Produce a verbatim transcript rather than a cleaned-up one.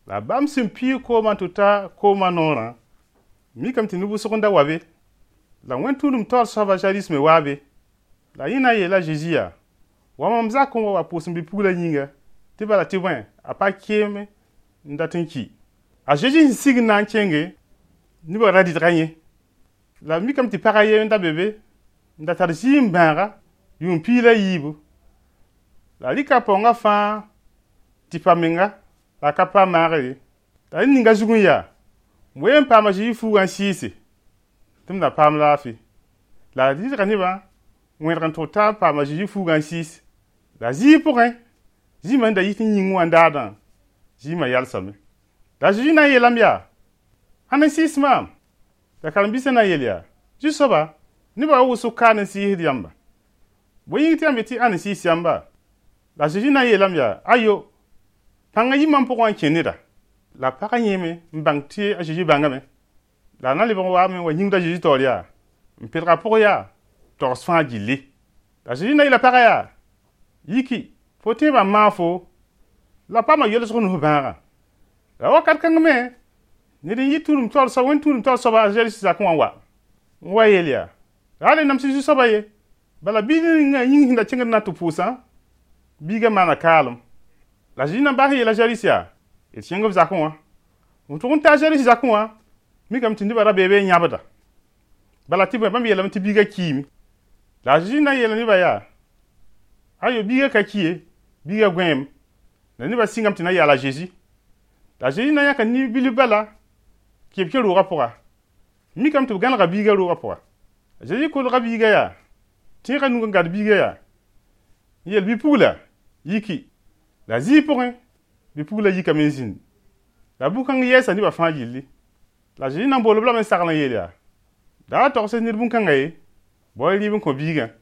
La bam sim pi ko man tuta ko manora. Mi kam tinubu seconda wabe. La wen tunum tor savajarisme wabe. La ina ye la Jésus. Wa mamza ko wa posim bi pula nyinga. Ti bala ti wen apa keme ndatinki. A Jésus sig na chenge. Ni ba radi dranye. La mi kam ti paraye nda bebe. Nda tarji mbara. Yum pi la yibu. La lika ponga fa ti pamenga. La kapa mare. La ninga zugunya. Mwen pa ma ji fu an sisi. Tum da pam la fi. La di rani ba. Mwen ran tota pa ma ji fu an sisi. La zi pour hein. Zi man da yiti nyingu anda dan. Zi ma yal same. La ji na yelam ya. Ana sis mam. La kalambisa na yelia. Ji soba. Ni ba wo so kana si hidiyamba. Bo yiti ameti ana sis yamba. La ji na yelam ya. Ayo. Panga yi man pour an kenira. La para yeme mbang ti a Jésus bangame. La na le bon wa me wa nyinga Jésus tolia. Mpera pour ya. Tors fa gili. La Jésus na ila para ya. Yiki, faut-il ma mafo? La pas ma yole sur nous bara. La wakat kangme. Ni de yitunum tol sa wentunum tol sa ba jeli sa kwa wa. Wa yelia. Ale nam si so ba ye. Bala bidi nga yin hinda chinga na to pusa. Biga mana kalum. La jina ba ye la jeli sia. Et chinga za kwa. Mutu ta jeli sa kwa. Mi kam tindi bara bebe nyabada. Bala tibe ba mi yela mti biga kimi. La jina yela ni ba ya. Ayo biga kakie, biga gwem. Na ni ba singam tina ya la Jésus. La Jésus na ya kan ni bili bala. Ki pke ro rapora. Mi kam to gan ra biga ro rapora. Jésus ko ra biga ya. Ti kan nu ngad biga ya. Yel bi pula yiki. La zi pour hein. Bi pula yika menzin. La bukan yesa ni ba fa yili. La Jésus na bolo bla men sakna yelia. Da to se ni bun kan ngai. Boy li bun ko biga.